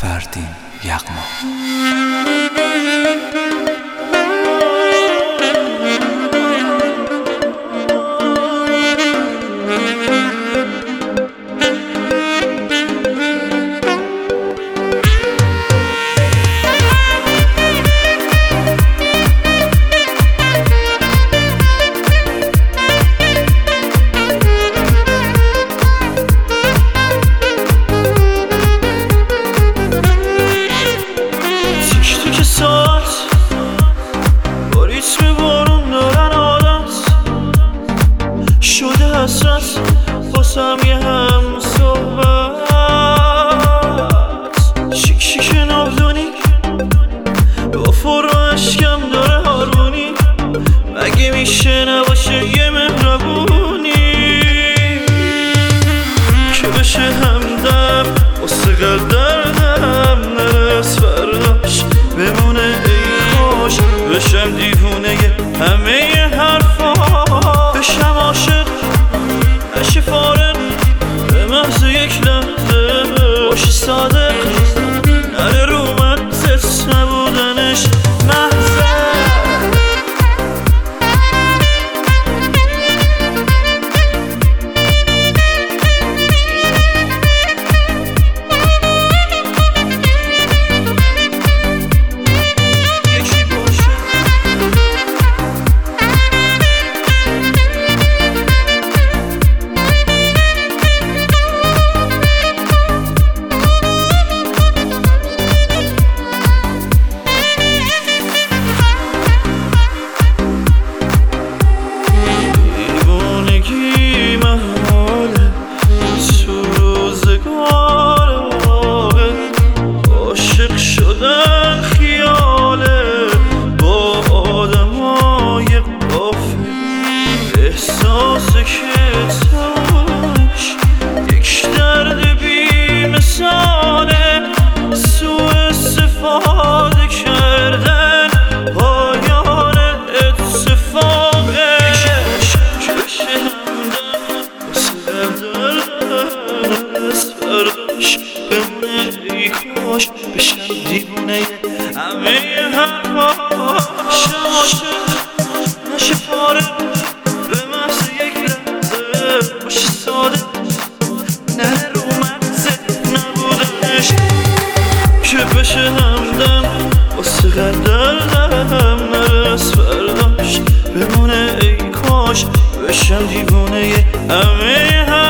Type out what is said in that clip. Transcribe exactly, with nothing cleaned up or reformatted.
فروردین یغما. با ریتم بارون دارن عادت شده حسرت باسم یه هم صحبت. شیک شیک نابدونی با فرو عشقم داره هارمونی، مگه میشه نباشه یه مهربونی که بشه همدم واسه دردم نرس فرداش بمونه ای خوش. بشم دیوونه همه حرفا، بشم عاشق نشه فارغ به محض یک لحظه، باشی صادق نره رو من زست نبودنش محضه. شدن خیاله با آدمای غافل، احساس کتاش یک درد بی مثاله، سوء استفاده کردن پایان اتفاقه که بشه همدم واسه دردم از فرداش بمونه ای کاش. بشم دیوونه همه حرفا، بشم عاشق نشه فارغ به محض یک لحظه، باشی صادق نره رو مغزه نبودنش که بشه همدم واسه دردم نرس فرداش بمونه ای کاش. بشم دیوونه همه حرفا